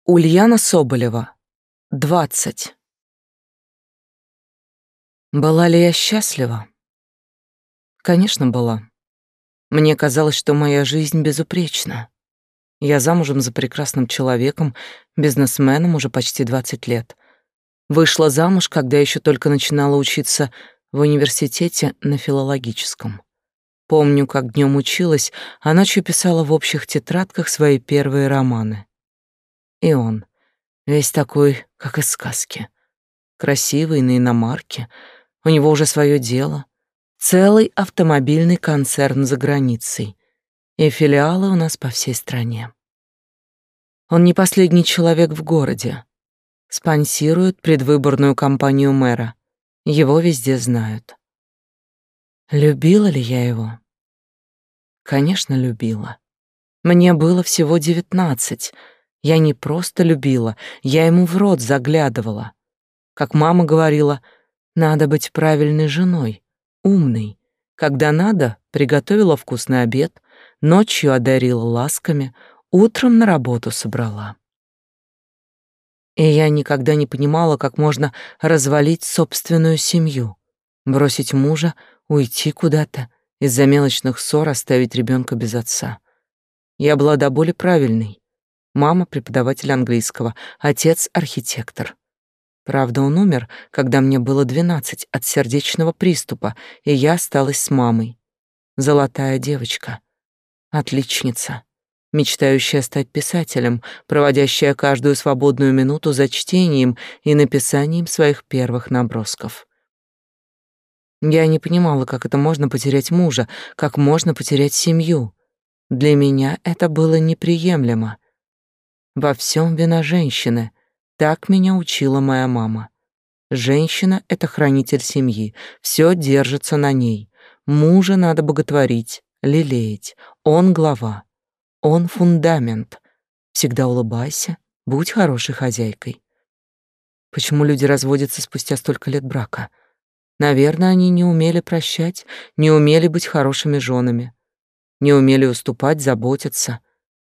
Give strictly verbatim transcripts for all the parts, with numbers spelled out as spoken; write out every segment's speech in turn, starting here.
Ульяна Соболева. двадцать. Была ли я счастлива? Конечно, была. Мне казалось, что моя жизнь безупречна. Я замужем за прекрасным человеком, бизнесменом уже почти двадцать лет. Вышла замуж, когда еще только начинала учиться в университете на филологическом. Помню, как днем училась, а ночью писала в общих тетрадках свои первые романы. И он, весь такой, как из сказки. Красивый, на иномарке. У него уже свое дело. Целый автомобильный концерн за границей. И филиалы у нас по всей стране. Он не последний человек в городе. Спонсирует предвыборную кампанию мэра. Его везде знают. Любила ли я его? Конечно, любила. Мне было всего девятнадцать. Я не просто любила, я ему в рот заглядывала. Как мама говорила, надо быть правильной женой, умной. Когда надо, приготовила вкусный обед, ночью одарила ласками, утром на работу собрала. И я никогда не понимала, как можно развалить собственную семью, бросить мужа, уйти куда-то, из-за мелочных ссор оставить ребенка без отца. Я была до боли правильной. Мама — преподаватель английского, отец — архитектор. Правда, он умер, когда мне было двенадцать от сердечного приступа, и я осталась с мамой. Золотая девочка, отличница, мечтающая стать писателем, проводящая каждую свободную минуту за чтением и написанием своих первых набросков. Я не понимала, как это можно потерять мужа, как можно потерять семью. Для меня это было неприемлемо. Во всем вина женщины. Так меня учила моя мама. Женщина — это хранитель семьи, все держится на ней. Мужа надо боготворить, лелеять. Он глава, он фундамент. Всегда улыбайся, будь хорошей хозяйкой. Почему люди разводятся спустя столько лет брака? Наверное, они не умели прощать, не умели быть хорошими женами, не умели уступать, заботиться.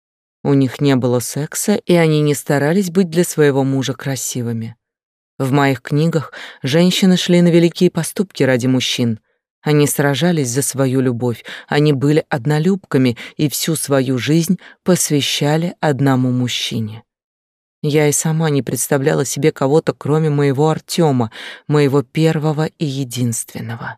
У них не было секса, и они не старались быть для своего мужа красивыми. В моих книгах женщины шли на великие поступки ради мужчин. Они сражались за свою любовь, они были однолюбками и всю свою жизнь посвящали одному мужчине. Я и сама не представляла себе кого-то, кроме моего Артёма, моего первого и единственного.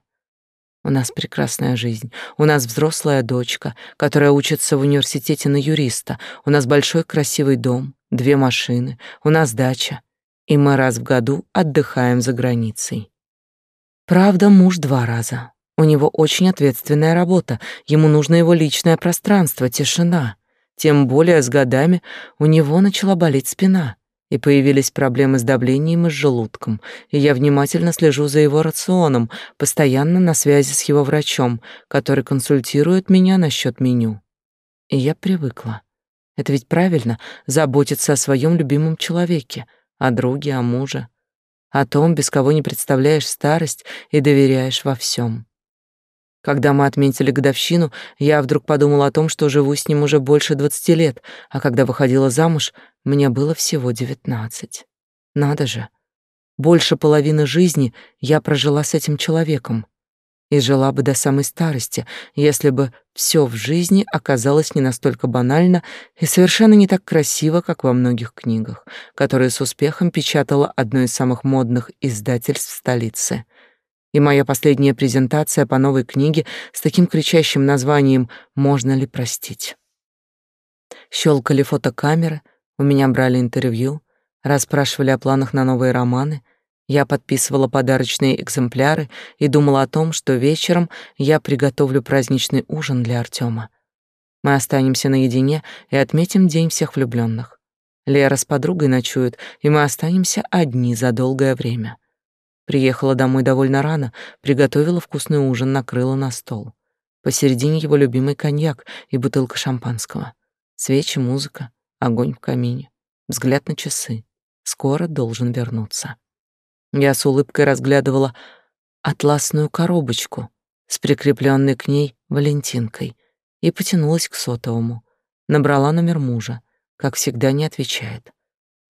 У нас прекрасная жизнь. У нас взрослая дочка, которая учится в университете на юриста. У нас большой красивый дом, две машины. У нас дача. И мы раз в году отдыхаем за границей. Правда, муж два раза. У него очень ответственная работа. Ему нужно его личное пространство, тишина. Тем более с годами у него начала болеть спина. И появились проблемы с давлением и с желудком, и я внимательно слежу за его рационом, постоянно на связи с его врачом, который консультирует меня насчет меню. И я привыкла. Это ведь правильно — заботиться о своем любимом человеке, о друге, о муже, о том, без кого не представляешь старость и доверяешь во всем. Когда мы отметили годовщину, я вдруг подумала о том, что живу с ним уже больше двадцати лет, а когда выходила замуж, мне было всего девятнадцать. Надо же, больше половины жизни я прожила с этим человеком. И жила бы до самой старости, если бы все в жизни оказалось не настолько банально и совершенно не так красиво, как во многих книгах, которые с успехом печатало одно из самых модных издательств столицы. И моя последняя презентация по новой книге с таким кричащим названием «Можно ли простить?». Щелкали фотокамеры, у меня брали интервью, расспрашивали о планах на новые романы. Я подписывала подарочные экземпляры и думала о том, что вечером я приготовлю праздничный ужин для Артёма. Мы останемся наедине и отметим День всех влюбленных. Лера с подругой ночует, и мы останемся одни за долгое время. Приехала домой довольно рано, приготовила вкусный ужин, накрыла на стол. Посередине его любимый коньяк и бутылка шампанского. Свечи, музыка, огонь в камине, взгляд на часы. Скоро должен вернуться. Я с улыбкой разглядывала атласную коробочку с прикрепленной к ней валентинкой и потянулась к сотовому. Набрала номер мужа. Как всегда, не отвечает.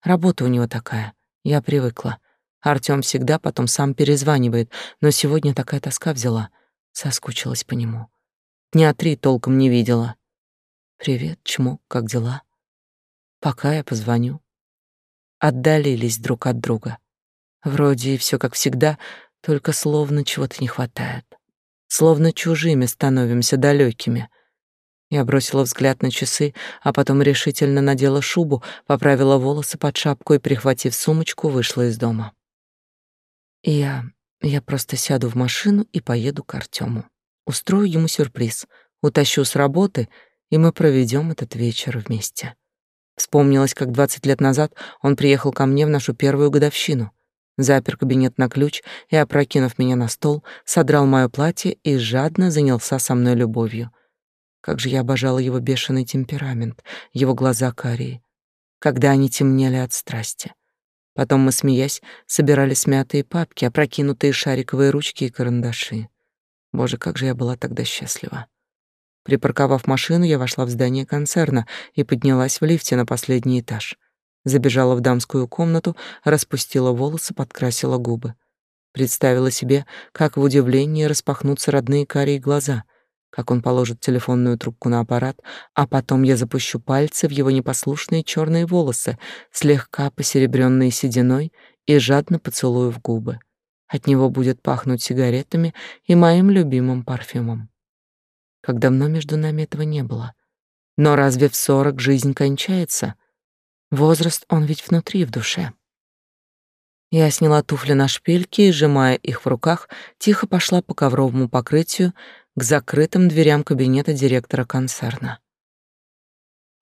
Работа у него такая. Я привыкла. Артём всегда потом сам перезванивает, но сегодня такая тоска взяла. Соскучилась по нему. Дня три толком не видела. «Привет, чмок, как дела?» «Пока я позвоню». Отдалились друг от друга. Вроде и всё как всегда, только словно чего-то не хватает. Словно чужими становимся, далёкими. Я бросила взгляд на часы, а потом решительно надела шубу, поправила волосы под шапку и, прихватив сумочку, вышла из дома. Я... я просто сяду в машину и поеду к Артёму. Устрою ему сюрприз, утащу с работы, и мы проведём этот вечер вместе. Вспомнилось, как двадцать лет назад он приехал ко мне в нашу первую годовщину, запер кабинет на ключ и, опрокинув меня на стол, содрал моё платье и жадно занялся со мной любовью. Как же я обожала его бешеный темперамент, его глаза карие, когда они темнели от страсти. Потом мы, смеясь, собирали смятые папки, опрокинутые шариковые ручки и карандаши. Боже, как же я была тогда счастлива. Припарковав машину, я вошла в здание концерна и поднялась в лифте на последний этаж. Забежала в дамскую комнату, распустила волосы, подкрасила губы. Представила себе, как в удивлении распахнутся родные карие глаза, как он положит телефонную трубку на аппарат, а потом я запущу пальцы в его непослушные черные волосы, слегка посеребренные сединой, и жадно поцелую в губы. От него будет пахнуть сигаретами и моим любимым парфюмом. Как давно между нами этого не было. Но разве в сорок жизнь кончается? Возраст, он ведь внутри, в душе. Я сняла туфли на шпильки и, сжимая их в руках, тихо пошла по ковровому покрытию к закрытым дверям кабинета директора концерна.